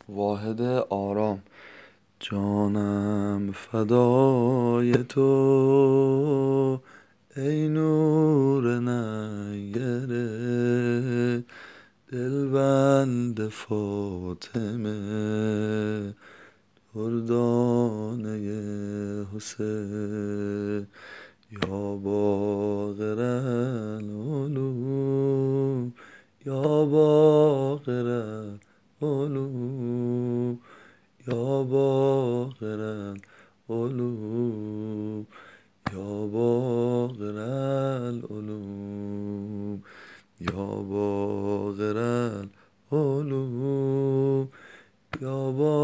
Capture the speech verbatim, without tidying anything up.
واحد آرام. جانم فدای تو ای نور نگره، دلبند فاطمه، دردانه حسین. یا باقر العلوم، یا باقر العلوم، یا باقر العلوم، یا باقر العلوم، یا باقر العلوم، یا باقر